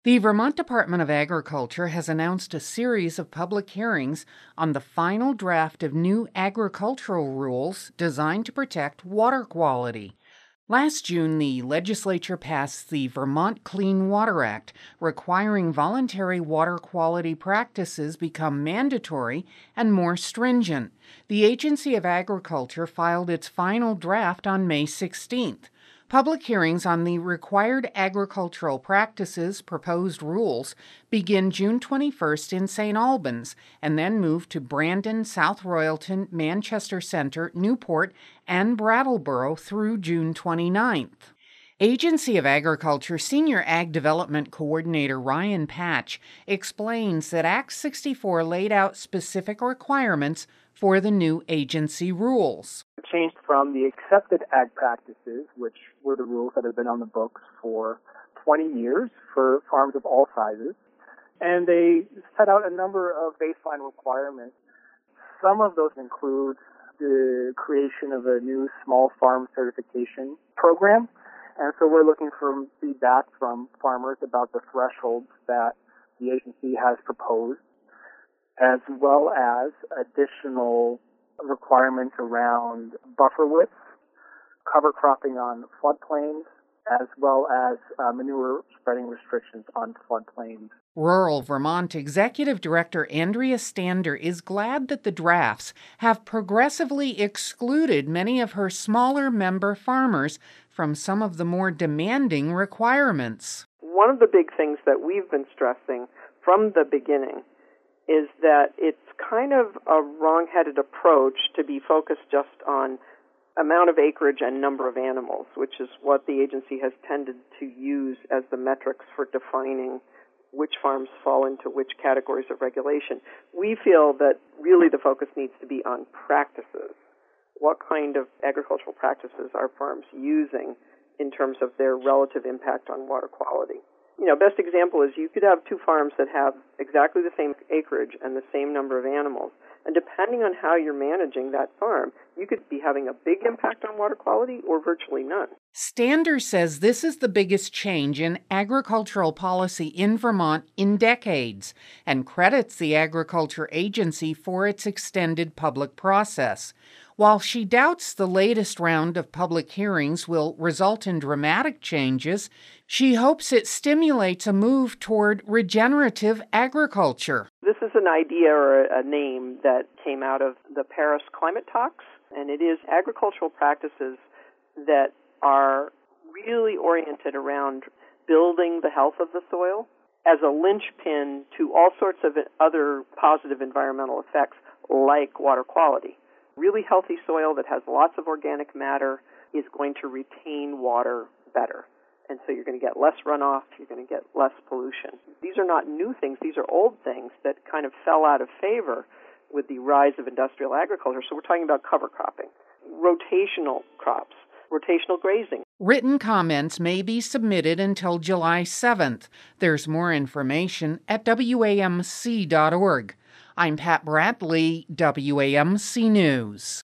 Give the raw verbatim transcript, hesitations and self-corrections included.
The Vermont Department of Agriculture has announced a series of public hearings on the final draft of new agricultural rules designed to protect water quality. Last June, the legislature passed the Vermont Clean Water Act, requiring voluntary water quality practices become mandatory and more stringent. The Agency of Agriculture filed its final draft on May sixteenth. Public hearings on the required agricultural practices proposed rules begin June twenty-first in Saint Albans and then move to Brandon, South Royalton, Manchester Center, Newport, and Brattleboro through June twenty-ninth. Agency of Agriculture Senior Ag Development Coordinator Ryan Patch explains that Act sixty-four laid out specific requirements for the new agency rules. It changed from the accepted ag practices, which were the rules that have been on the books for twenty years for farms of all sizes, and they set out a number of baseline requirements. Some of those include the creation of a new small farm certification program, and so we're looking for feedback from farmers about the thresholds that the agency has proposed, as well as additional requirements around buffer widths, cover cropping on floodplains, as well as uh, manure spreading restrictions on floodplains. Rural Vermont Executive Director Andrea Stander is glad that the drafts have progressively excluded many of her smaller member farmers from some of the more demanding requirements. One of the big things that we've been stressing from the beginning is that it's kind of a wrong-headed approach to be focused just on amount of acreage and number of animals, which is what the agency has tended to use as the metrics for defining which farms fall into which categories of regulation. We feel that really the focus needs to be on practices. What kind of agricultural practices are farms using in terms of their relative impact on water quality? You know, best example is you could have two farms that have exactly the same acreage and the same number of animals, and depending on how you're managing that farm, you could be having a big impact on water quality or virtually none. Stander says this is the biggest change in agricultural policy in Vermont in decades and credits the Agriculture Agency for its extended public process. While she doubts the latest round of public hearings will result in dramatic changes, she hopes it stimulates a move toward regenerative agriculture. This is an idea or a name that came out of the Paris climate talks, and it is agricultural practices that are really oriented around building the health of the soil as a linchpin to all sorts of other positive environmental effects like water quality. Really healthy soil that has lots of organic matter is going to retain water better. And so you're going to get less runoff, you're going to get less pollution. These are not new things, these are old things that kind of fell out of favor with the rise of industrial agriculture. So we're talking about cover cropping, rotational crops, rotational grazing. Written comments may be submitted until July seventh. There's more information at W A M C dot org. I'm Pat Bradley, W A M C News.